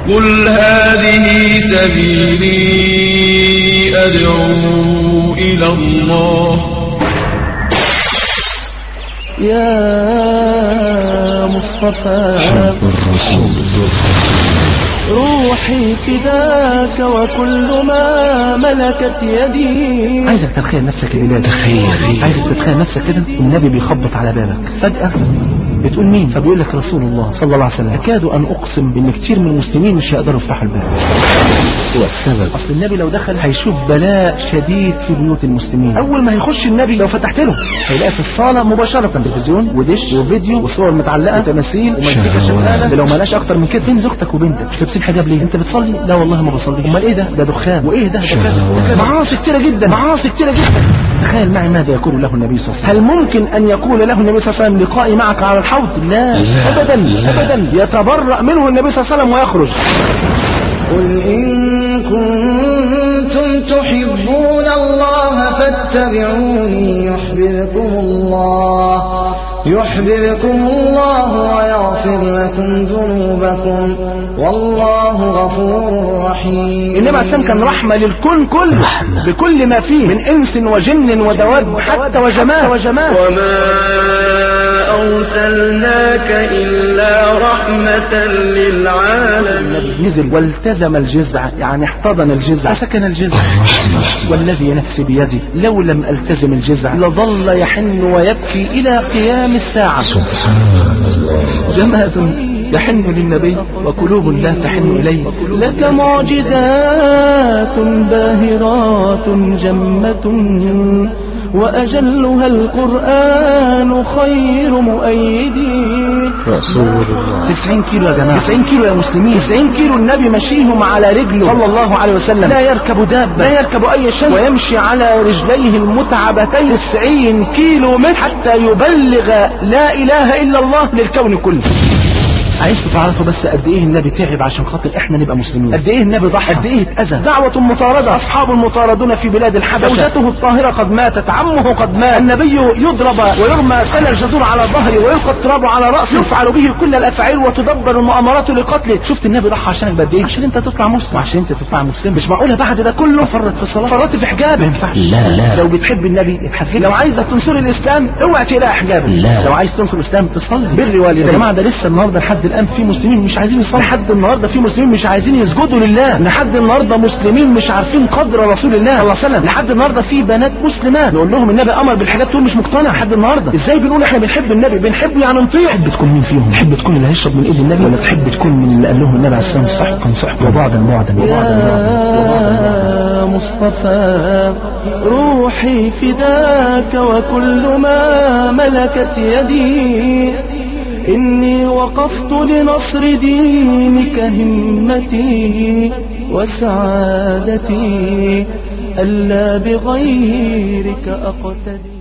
قل هذه سبيلي أدعو إلى الله. يا مصطفى روحي فداك وكل ما ملكت يدي. عايزك تتخيل نفسك الليلة، عايزك تتخيل نفسك كده النبي بيخبط على بابك فجأة، بتقول مين؟ فبيقول لك رسول الله صلى الله عليه وسلم. أكاد أن أقسم بأن كتير من المسلمين مش هيقدروا يفتحوا الباب. هو السبب أصل النبي لو دخل هيشوف بلاء شديد في بيوت المسلمين. أول ما هيخش النبي لو فتحت له هيلاقي في الصالة مباشرة تلفزيون ودش وفيديو وصور متعلقة وتماثيل ومزيكا شغالة. لو ملاش أكتر من كده. فين زوجتك وبنتك؟ مش لابسين حجاب ليه؟ أنت بتصلي؟ لا والله ما بصلي. أمال إيه ده دخان. وإيه ده معاصي كتيرة جدا، معاصي كتيرة جدا. تخيل معي ماذا يقول له النبي صلى الله عليه وسلم. هل ممكن أن يقول له النبي صلى الله عليه وسلم لقائي معك على الحوض؟ لا أبدا أبدا. يتبرأ منه النبي صلى الله عليه وسلم ويخرج. قل إن كنتم تحبون الله فاتبعوني يحببكم الله ويغفر لكم ذنوبكم والله غفور رحيم. إنما الإسلام كان رحمة للكون كله بكل ما فيه من إنس وجن ودواب حتى وجمال. وما أرسلناك إلا رحمة للعالمين. نزل والتزم الجزع، يعني احتضن الجزع وسكن الجزع. والذي نفسي بيدي لو لم ألتزم الجزع لظل يحن ويبكي إلى قيام الساعة. جماعة يحن للنبي وقلوب لا تحن إليه. لك معجزات باهرات جمة وأجلها القرآن خير مؤيدين. رسول الله 90 كيلو يا جماعة، 90 كيلو يا مسلمين. 90 كيلو النبي مشيهم على رجله صلى الله عليه وسلم. لا يركب دابة، لا يركب أي شيء، ويمشي على رجليه المتعبتين 90 كيلو متر حتى يبلغ لا إله إلا الله للكون كله. عايزكم تعرفوا بس قد ايه النبي تعب عشان خاطر احنا نبقى مسلمين، قد ايه النبي ضحى، قد ايه اتأذى. دعوة مطاردة، اصحاب المطاردون في بلاد الحبشة، زوجته الطاهرة قد ماتت، عمه قد مات، النبي يضرب ويرمى سل الجزور على ظهره ويلقى التراب على رأسه، يفعل به كل الافعال وتدبر المؤامرات لقتله. شفت النبي ضحى عشانك قد ايه؟ عشان انت تطلع مسلم، عشان انت تطلع مسلم. مش معقولة بعد ده كله فرط في الصلاة، فرط في حجاب. ما ينفعش. لا لو بتحب النبي اتحجب. لو عايزك تنصر الاسلام اوعى تقلع حجابك. لو عايز تنصر الاسلام تصلي بر والديك. يا جماعة ده لسه النهارده لحد الان في مسلمين مش عايزين يصلوا، لحد النهارده في مسلمين مش عايزين يسجدوا لله، لحد النهارده مسلمين مش عارفين قدر رسول الله صلى الله عليه وسلم، لحد النهارده في بنات مسلمات نقول لهم النبي امر بالحاجات تقول مش مقتنع لحد النهارده. ازاي بنقول احنا بنحب النبي؟ بنحبه يعني نطيع. تحب تكون مين فيهم؟ تحب تكون اللي هيشرب من ايد النبي ولا تحب تكون من اللي قال لهم النبي عليه الصلاه والسلام كان صحبه وبعدا يا مصطفى روحي فداك وكل ما ملكت يدي، إني وقفت لنصر دينك همتي وسعادتي ألا بغيرك أقتدي.